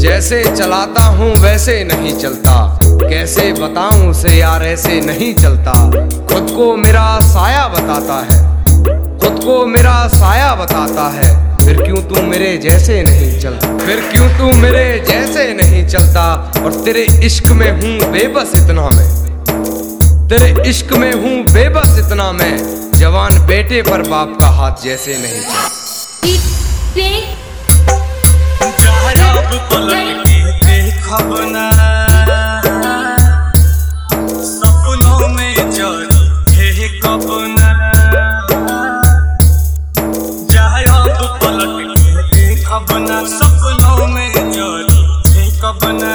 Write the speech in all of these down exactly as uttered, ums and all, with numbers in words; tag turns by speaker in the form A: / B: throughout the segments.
A: जैसे चलाता हूँ वैसे नहीं चलता, कैसे बताऊं उसे यार ऐसे नहीं चलता। खुद को मेरा साया बताता है, खुद को मेरा साया बताता है। फिर क्यों तू मेरे जैसे नहीं चलता, फिर क्यों तू मेरे जैसे नहीं चलता। और तेरे इश्क में हूँ बेबस इतना मैं, तेरे इश्क में हूँ बेबस इतना मैं। जवान बेटे पर बाप का हाथ जैसे नहीं चलता।
B: सपनों में जड़ी है कबना, जाए अब पलट के खबना। सपनों में जड़ी है कबना,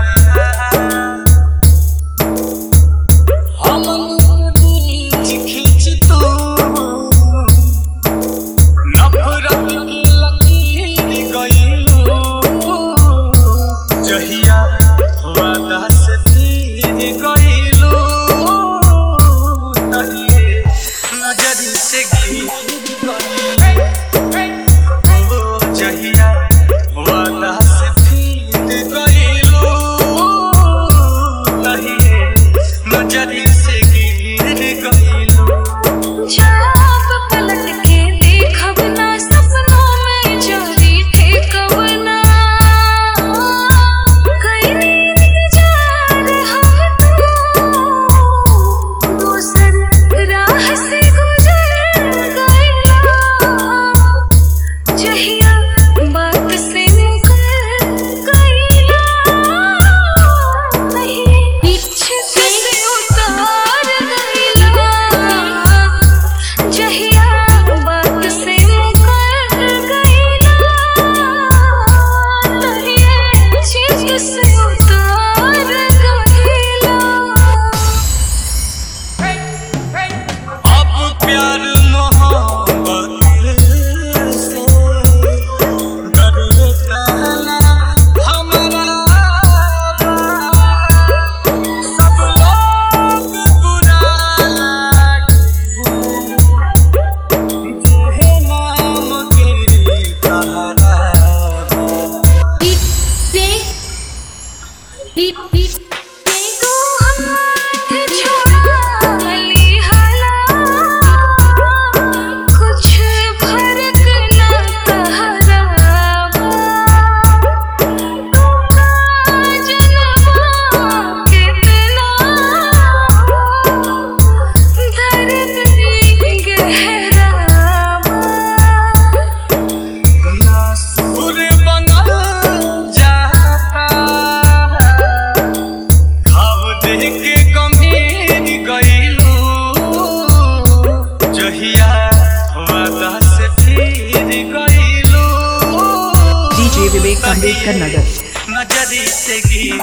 C: विवेक अम्बेडकर नगर।
B: नजरी से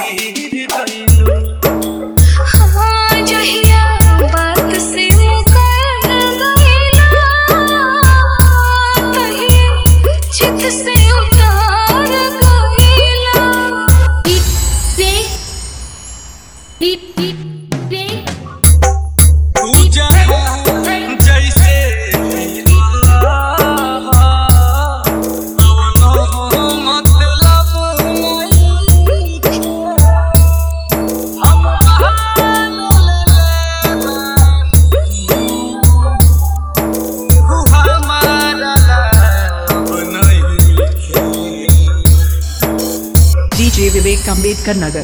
B: गिर गइलो,
D: हाँ जहिया बात से मुकर गइलो, तहिया चित से उतार गइलो। रे रे रे
B: तू जहाँ जैसे
C: डीजे विवेक Ambedkar Nagar.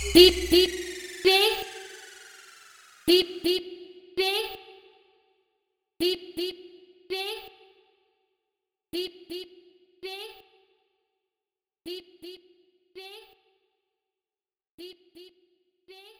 D: Deep, deep, deep, deep, deep, deep, deep, deep, deep, deep, deep, deep, deep, deep, deep, deep, deep, deep.